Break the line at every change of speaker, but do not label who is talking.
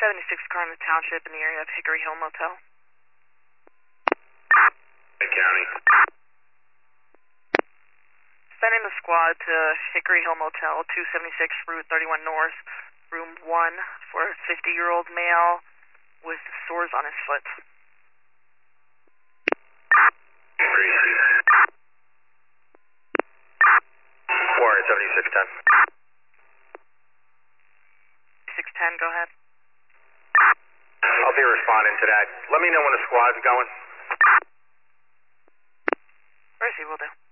276 car in the township in the area of Hickory Hill Motel.
County.
Sending the squad to Hickory Hill Motel, 276 Route 31 North, room 1, for a 50-year-old male with sores on his foot.
47610.
610, go ahead.
I'll be responding to that. Let me know when the squad's going.
Mercy, will do.